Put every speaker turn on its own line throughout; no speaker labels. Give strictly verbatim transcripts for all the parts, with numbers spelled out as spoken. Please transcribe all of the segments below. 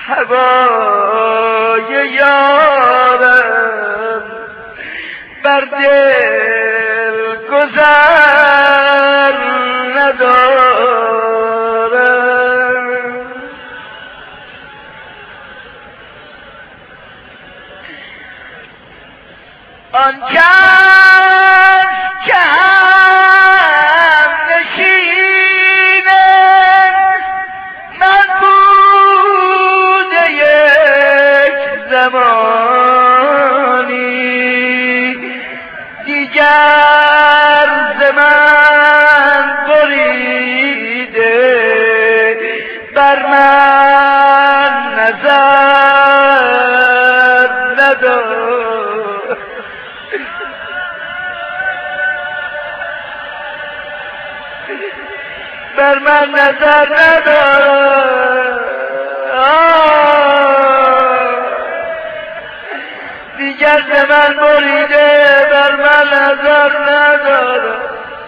هوای یارم بر دل گذر ندارم. آن کس که هم نشین من بوده یک زمانی، دیگر ز من بریده بر من نظر ندار. بر من نظر ندارد، دیگر ز من بریده بر من نظر ندارد.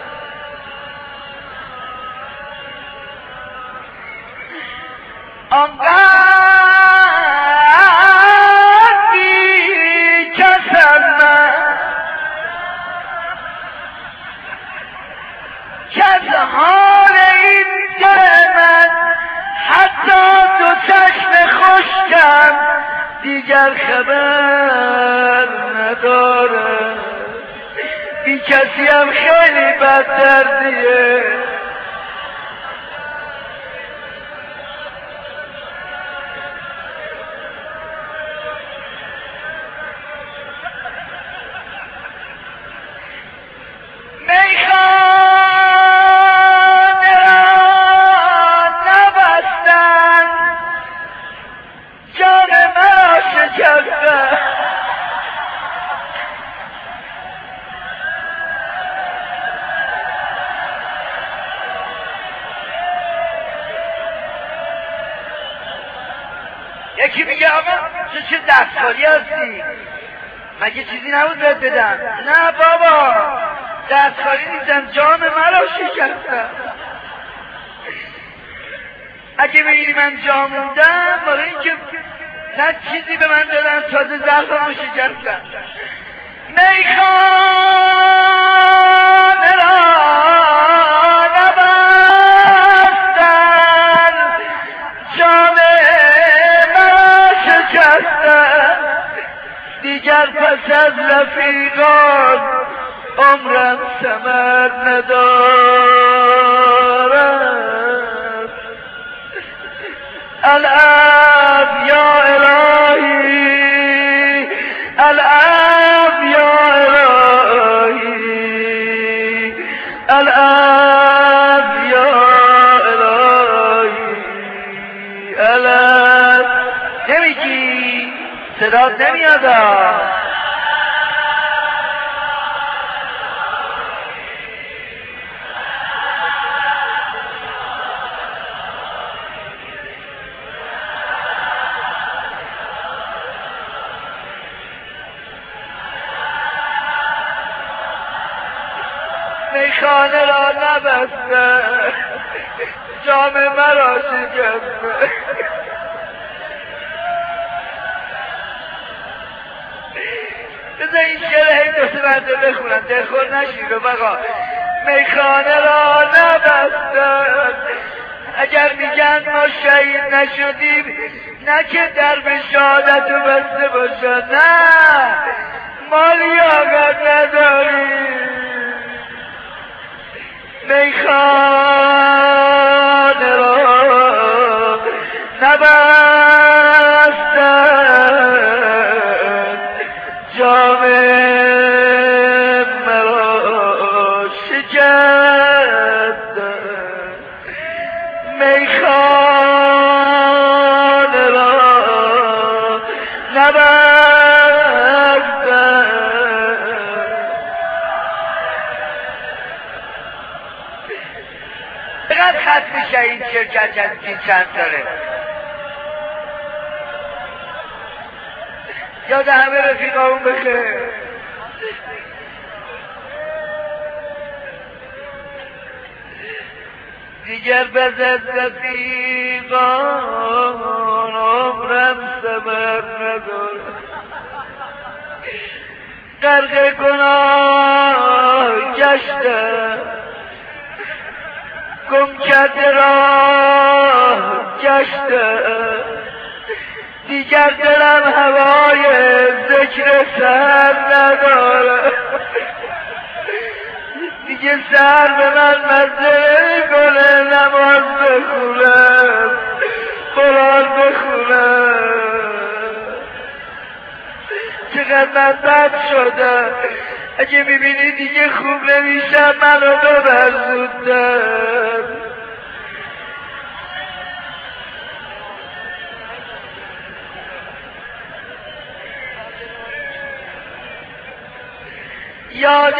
آنقدر بی‌کسم من که از حال این دل من حتی دو چشم خشکم دیگر خبر ندارم. بی کسی هم خیلی بددردیه. یکی میگه آقا تو چه دستکاری هستی؟ مگه چیزی نبود بهت بدم؟ نه بابا دستکاری نیستم، جام مرا شکستم. اگه بگیری من جام موندم برای اینکه نه چیزی به من دادن، تازه زخممو شکستم. میخانه را نبستن، جام دیگر پس از رفیقان عمرم ثمر ندارد. العفو یا الهی، العفو یا الهی، العفو یا الهی. العفو نمیگی؟ صدات نمیاد. میخانه را نبسته، جام مرا شکسته. بذار این شعر هی دو سه مرده بخونم دلخور نشی رفقا. میخانه را نبستن، اگر میگن ما شهید نشدیم نه که در بشهادتو بسته باشن، نه ما لیاقت نداریم. میخانه را نبستن، جام مرا شکستن. میخانه را نبستن، چقدر ختم شهید شرکت از این چند ساله؟ یاد همه رفیقامون بخیر. دیگر بز از رفیقان عمرم ثمر ندارد، غرق گناه گشتم، گم کرده راه گشتم، دیگر دلم هوای ذکر سر نداره، دیگه سر به من مزه کنه نماز بخونم قرآن بخونم. چقدر من بد شده، اگه میبینی دیگه خوب نمیشم منو ببر زودتر. یاد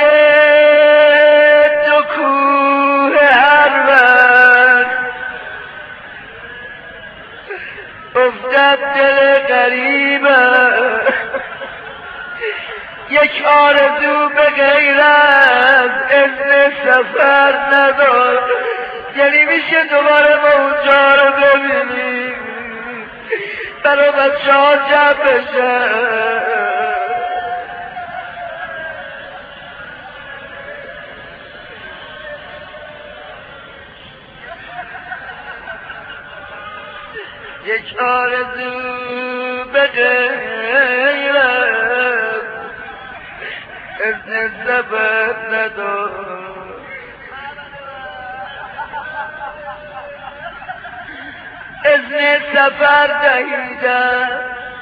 دو کوه هرون افتد دل غریبه، یک آرزو به غیر از اذن سفر ندار، یعنی میشه دوباره ما اونجا رو ببینیم برای بچه ها جمع بشه. یک آرزو به غیر از اذن سفر ندار، اذن سفر دهیدن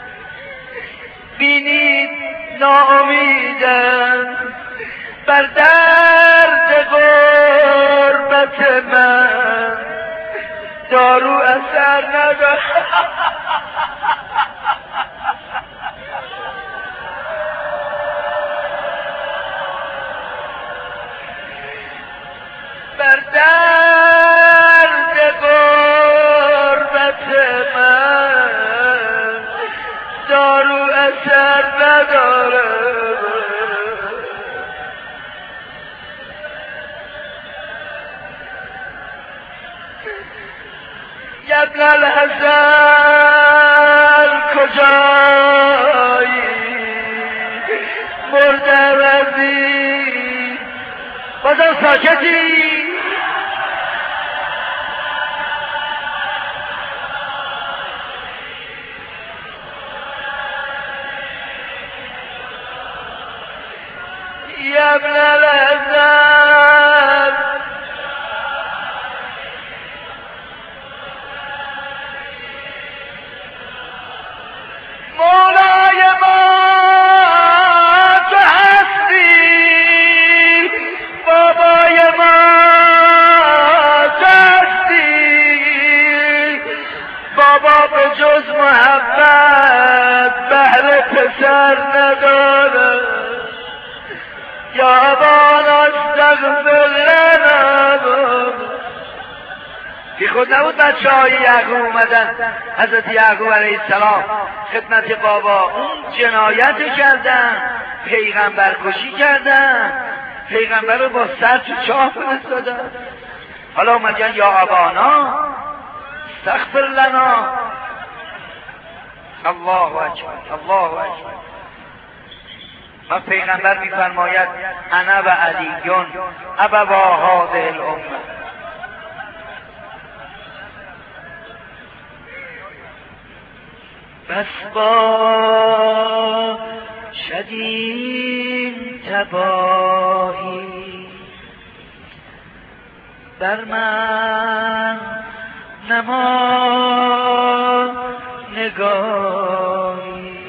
بینید ناامیدن، بر درد غربت من دارو اثر ندار. بر درد غربت من دارو اثر نداره. ابن الحسن کجایی مردم عزیز، بازم ساکتی. ابن الحسن مولای ما تو هستی، بابای ما تو هستی، بابا به جز محبت بهر پسر نداره. یا ابانا استغفر لنا. بی خود نبود بچه های یعقوب اومدن حضرت یعقوب علیه السلام خدمت بابا، اون جنایت کردن، پیغمبر کشی کردن، پیغمبر رو با سر تو چاه فرستادن. حالا اومدن یا ابانا استغفر لنا. الله اکبر الله اکبر. و پیغمبر میفرماید انا و علیون ابوا هذه الامه. بس با شدید تباهی بر من نما نگاهی،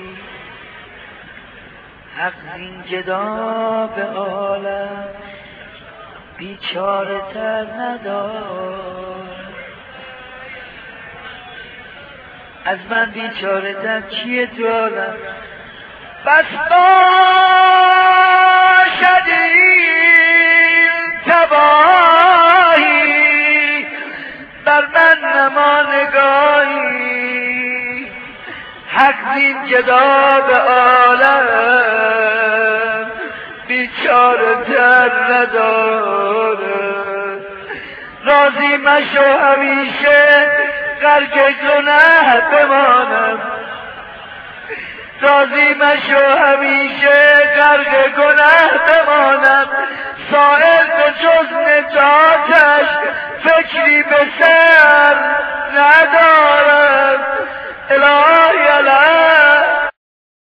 حق زین گدا به عالم بیچاره تر ندار. از من بیچاره تر کیه تو عالم؟ بس باشد این تباهی بر من نما نگاهی، حق زین گدا به عالم بیچاره تر نداره. راضی مشو همیشه غرق گناه بمانم، راضی مشو همیشه غرق گناه بمانم، سائل به جز نجاتش فکری به سر ندارم. الهی الهی